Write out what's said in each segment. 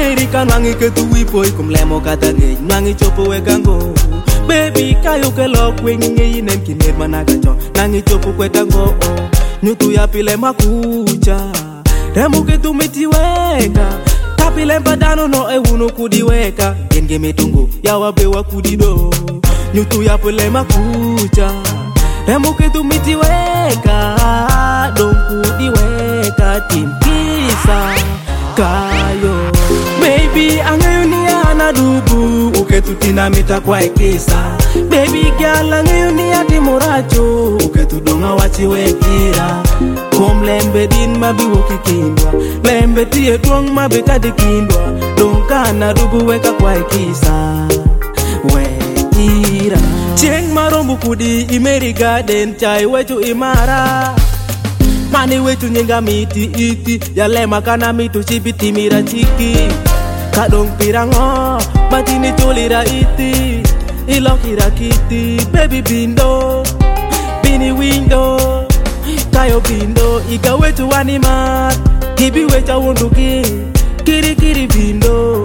America nangi ke tu wipo ikum lemo kata nge nangi chopo wekango baby kayo ke lok wengi nge inen kinet managacho nangi chopo kwetango nyutu ya pile makucha remu ke tu mitiweka tapile mpadano no ewuno kudiweka genge metungo ya wabewa kudido nyutu ya pile makucha remu ke tu mitiweka don kudiweka timpisa kayo baby angayunia na dubu uketutina mita kwa ikisa baby girl angayunia timoracho uketudonga wachiwekira kom lembe din mabi wokikindwa lembe tie duong mabi kadikindwa donka na dubu weka kwa ikisa wekira cheng marombu kudi imeri garden chai wechu imara mani wechu nyinga miti iti yalema kana mitu chibiti mira chiki kadong pirango batini chulira iti ilokira kiti baby bindo bini window kayo bindo ika wechu wanima kibi wecha wunduki kiri kiri bindo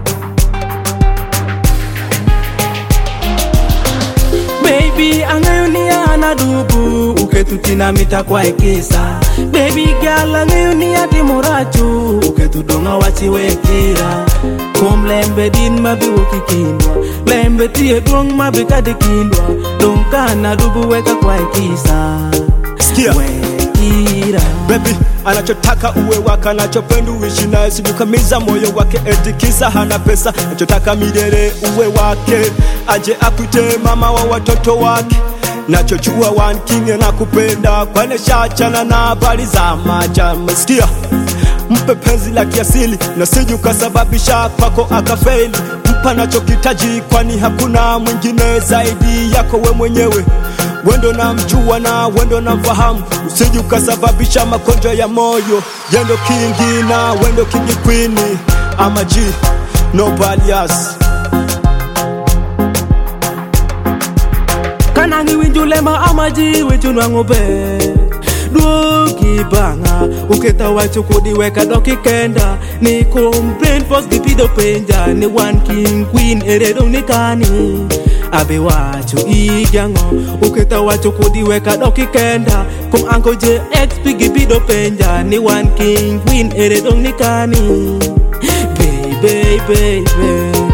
baby angayunia na dubu uketutina mita kwa ikisa baby girl angayunia timoracho uketudonga wachiwekira kom lembe din mabi wokikindwa lembe tie duong mabi kadikindwa donka na dubu weka kwa ikisa wekira baby anachotaka uwe waka anachopenda uishi naye sijukamiza moyo wake etikisa hana pesa anachotaka milele uwe wake aje akuite mama wa watoto wake nachochua one king na kupenda kwane shachana na habari za maja msikia mpe penzi la kiasili na sijukasababisha kwako akafeli mpa nachokitaji kwani hakuna mwingine zaidi yako we mwenyewe wendo na mjua na wendo na mfahamu usiji ukasababisha makonjo ya moyo yendo kingi na wendo kingi queen ama G nobody else kanangi winjulema ama G wichunwa ngobe duoki banga uketa wacho kodi weka doki kenda ni complain post dipido penja ni one king queen eredong ni kani abe wacho ijango uketa wacho kodi weka doki kenda kum anko je XP gipido penja ni one king queen eredong ni kani baby baby